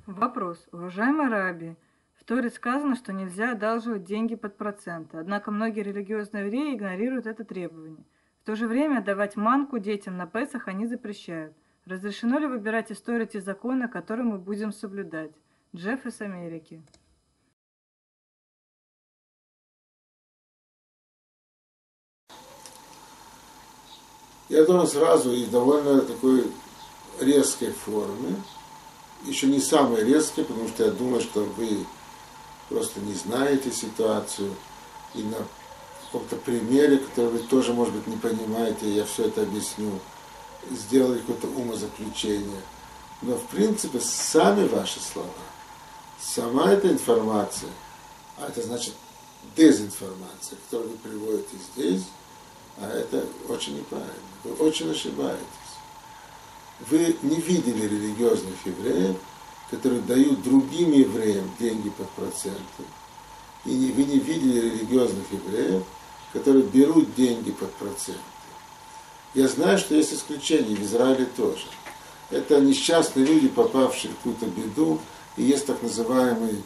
Вопрос. Уважаемый Раби, в Торе сказано, что нельзя одалживать деньги под проценты, однако многие религиозные евреи игнорируют это требование. В то же время давать манку детям на Песах они запрещают. Разрешено ли выбирать из Торы те законы, которые мы будем соблюдать? Джефф из Америки. Я думаю, сразу и довольно такой резкой формы, еще не самой резкой, потому что я думаю, что вы просто не знаете ситуацию, и на каком-то примере, который вы тоже, может быть, не понимаете, я все это объясню, сделаю какое-то умозаключение. Но, в принципе, сами ваши слова, сама эта информация, а это значит дезинформация, которую вы приводите здесь, а это очень неправильно. Вы очень ошибаетесь. Вы не видели религиозных евреев, которые дают другим евреям деньги под проценты. И вы не видели религиозных евреев, которые берут деньги под проценты. Я знаю, что есть исключения, в Израиле тоже. Это несчастные люди, попавшие в какую-то беду, и есть так называемый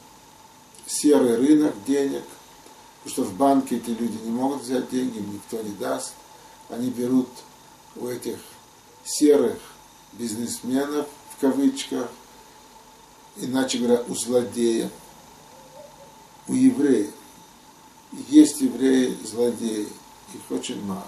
серый рынок денег, потому что в банке эти люди не могут взять деньги, им никто не даст. Они берут у этих серых бизнесменов, в кавычках, иначе говоря, у злодеев, у евреев. Есть евреи-злодеи, их очень мало.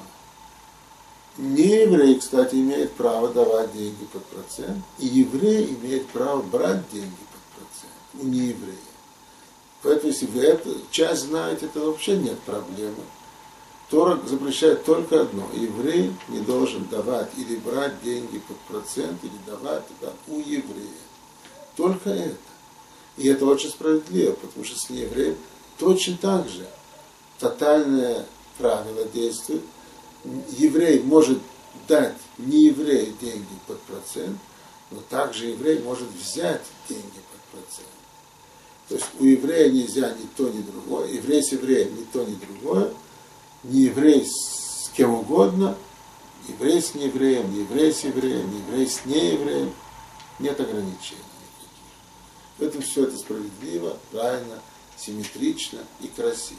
Нееврей, кстати, имеет право давать деньги под процент, и еврей имеет право брать деньги под процент у нееврея. Поэтому, если вы эту часть знаете, то вообще нет проблемы. Тора запрещает только одно. Еврей не должен давать или брать деньги под процент, или давать это у еврея. Только это. И это очень справедливо, потому что с неевреем точно так же тотальное правило действует. Еврей может дать нееврею деньги под процент, но также еврей может взять деньги под процент. То есть у еврея нельзя ни то, ни другое, еврей с евреем ни то, ни другое, не еврей с кем угодно, еврей с неевреем, не еврей с евреем, не еврей с неевреем, нет ограничений никаких. Поэтому все это справедливо, правильно, симметрично и красиво.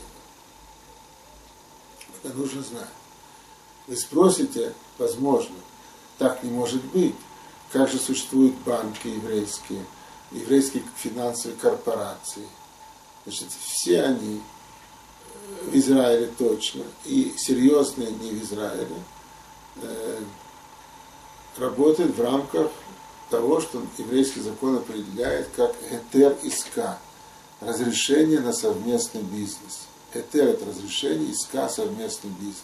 Это нужно знать. Вы спросите, возможно, так не может быть, как же существуют банки еврейские финансовые корпорации. Значит, все они в Израиле точно, и серьезные не в Израиле, работают в рамках того, что еврейский закон определяет как гетер иска, разрешение на совместный бизнес. Гетер – это разрешение, иска – совместный бизнес.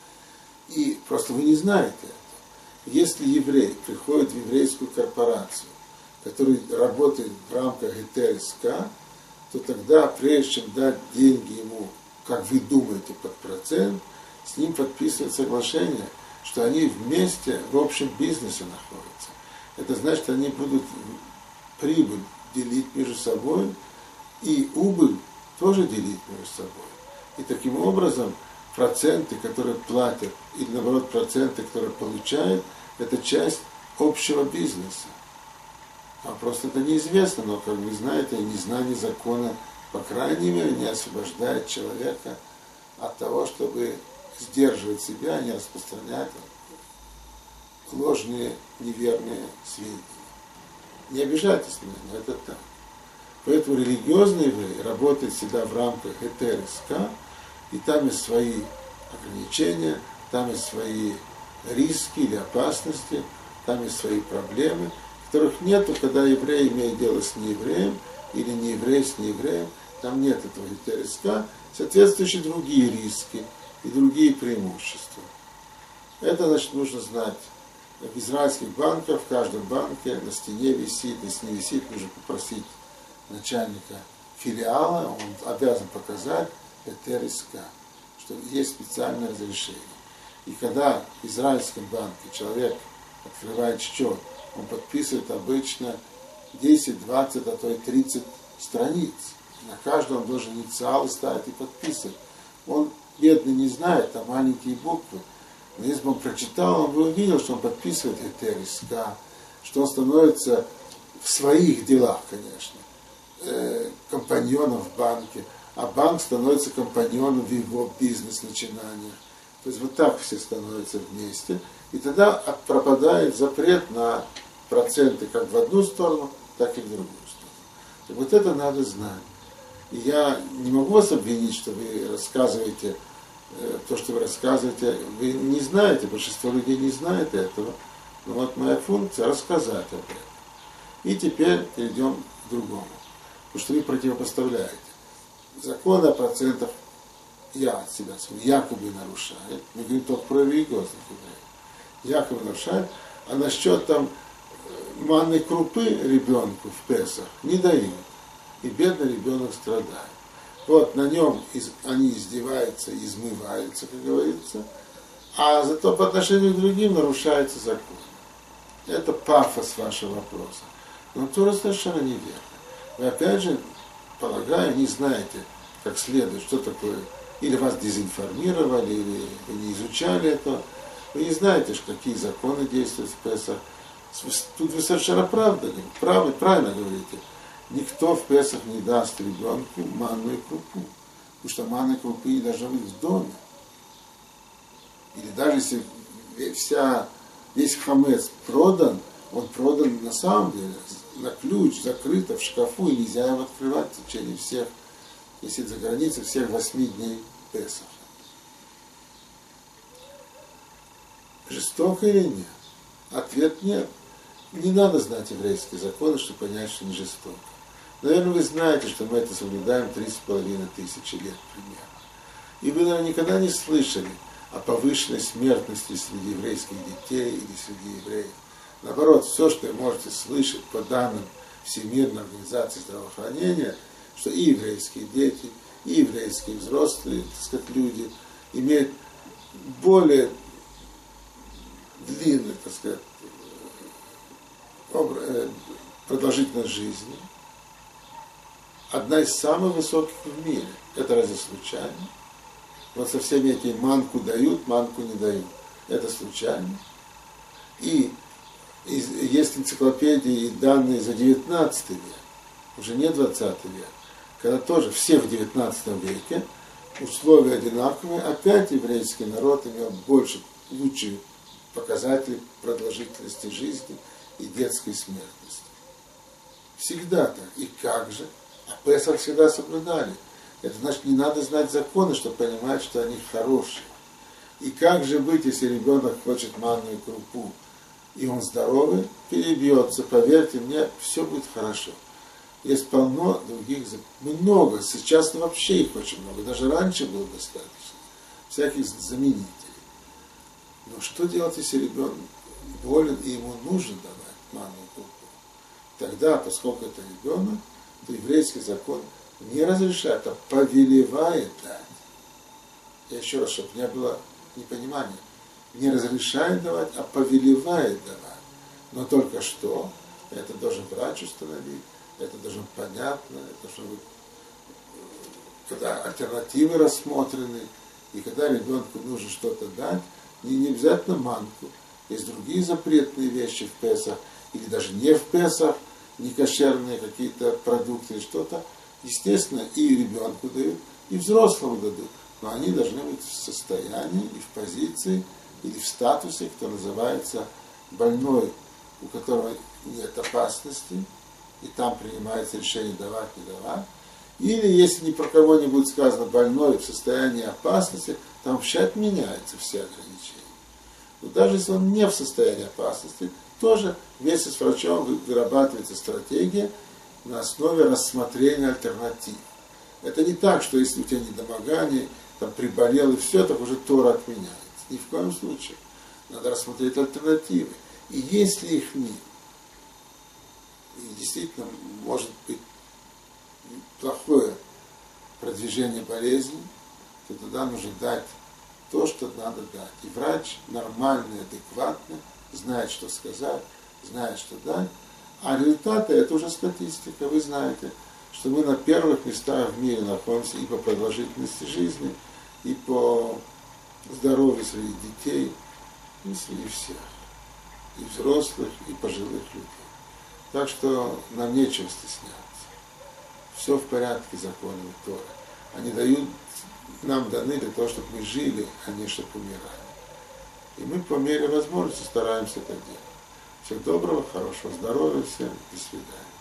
И просто вы не знаете это. Если еврей приходит в еврейскую корпорацию, который работает в рамках гетер иска, то тогда, прежде чем дать деньги ему, как вы думаете, под процент, с ним подписывают соглашение, что они вместе в общем бизнесе находятся. Это значит, что они будут прибыль делить между собой и убыль тоже делить между собой. И таким образом проценты, которые платят, или наоборот проценты, которые получают, это часть общего бизнеса. А просто это неизвестно, но, как вы знаете, незнание закона, по крайней мере, не освобождает человека от того, чтобы сдерживать себя, не распространять ложные, неверные сведения. Не обижайтесь на меня, но это так. Поэтому религиозные евреи работают всегда в рамках гетер иска, и там есть свои ограничения, там есть свои риски или опасности, там есть свои проблемы, которых нету, когда еврей имеет дело с неевреем, или нееврей с неевреем, там нет этого гетер иска, соответствующие другие риски и другие преимущества. Это, значит, нужно знать. В израильских банках, в каждом банке на стене висит, если не висит, нужно попросить начальника филиала, он обязан показать гетер иска, что есть специальное разрешение. И когда в израильском банке человек открывает счет, он подписывает обычно 10, 20, а то и 30 страниц. На каждом он должен инициалы ставить и подписывать. Он, бедный, не знает, там маленькие буквы. Но если бы он прочитал, он бы увидел, что он подписывает гетер иска, что он становится в своих делах, конечно, компаньоном в банке, а банк становится компаньоном в его бизнес-начинаниях. То есть вот так все становятся вместе, и тогда пропадает запрет на проценты как в одну сторону, так и в другую сторону. И вот это надо знать. И я не могу вас обвинить, что вы рассказываете то, что вы рассказываете, вы не знаете, большинство людей не знает этого. Но вот моя функция рассказать об этом. И теперь перейдем к другому. Потому что вы противопоставляете. Закон о процентах я от себя свой якобы нарушает. Мы говорим только про религиозных евреев. Якобы нарушает. А насчет там манной крупы ребенку в Песах не дают. И бедный ребенок страдает. Вот на нем они издеваются, измываются, как говорится, а зато по отношению к другим нарушается закон. Это пафос вашего вопроса. Но тоже совершенно неверно. Вы опять же, полагаю, не знаете как следует, что такое, или вас дезинформировали, или вы не изучали это, вы не знаете, какие законы действуют в Песах. Тут вы совершенно правильно говорите. Никто в Песах не даст ребенку манную крупу, потому что манной крупы не должно быть в доме. Или даже если весь хамец продан, он продан на самом деле на ключ, закрыто в шкафу, и нельзя его открывать в течение всех, если за границей, всех 8 дней Песаха. Жестоко или нет? Ответ нет. Не надо знать еврейские законы, чтобы понять, что не жестоко. Наверное, вы знаете, что мы это соблюдаем 3,5 тысячи лет примерно. И вы, наверное, никогда не слышали о повышенной смертности среди еврейских детей или среди евреев. Наоборот, все, что вы можете слышать по данным Всемирной организации здравоохранения, что и еврейские дети, и еврейские взрослые, так сказать, люди имеют более длинную, так сказать, продолжительность жизни. Одна из самых высоких в мире. Это разве случайно? Вот со всеми этими манку дают, манку не дают. Это случайно. И есть энциклопедии и данные за 19 век, уже не 20 век, когда тоже все в 19 веке, условия одинаковые, опять еврейский народ имел лучшие показатели продолжительности жизни и детской смертности. Всегда так. И как же? А Песах всегда соблюдали. Это значит, не надо знать законы, чтобы понимать, что они хорошие. И как же быть, если ребенок хочет манную крупу, и он здоровый, перебьется, поверьте мне, все будет хорошо. Есть полно других законов. Много, сейчас вообще их очень много, даже раньше было достаточно, всяких заменителей. Но что делать, если ребенок болен, и ему нужно давать манную крупу? Тогда, поскольку это ребенок, то еврейский закон не разрешает, а повелевает дать. Я еще раз, чтобы не было непонимания. Не разрешает давать, а повелевает давать. Но только что, это должен врач установить, это должно быть понятно, это должно быть, когда альтернативы рассмотрены, и когда ребенку нужно что-то дать, не обязательно манку. Есть другие запретные вещи в Песах, или даже не в Песах, не кошерные какие-то продукты или что-то. Естественно, и ребенку дают, и взрослому дадут. Но они должны быть в состоянии и в позиции, или в статусе, кто называется больной, у которого нет опасности, и там принимается решение давать, не давать. Или если ни про кого не будет сказано больной в состоянии опасности, там вообще отменяются все ограничения. Но даже если он не в состоянии опасности, тоже вместе с врачом вырабатывается стратегия на основе рассмотрения альтернатив. Это не так, что если у тебя недомогание, там приболел и все, так уже Тора отменяется. Ни в коем случае. Надо рассмотреть альтернативы. И если их нет, и действительно может быть плохое продвижение болезни, то тогда нужно дать то, что надо дать. И врач нормальный, адекватный, знает, что сказать, знает, что дать. А результаты, это уже статистика. Вы знаете, что мы на первых местах в мире находимся и по продолжительности жизни, и по здоровью среди детей, и среди всех. И взрослых, и пожилых людей. Так что нам нечего стесняться. Все в порядке законами Торы. Они нам даны для того, чтобы мы жили, а не чтобы умирали. И мы по мере возможности стараемся это делать. Всего доброго, хорошего здоровья всем. До свидания.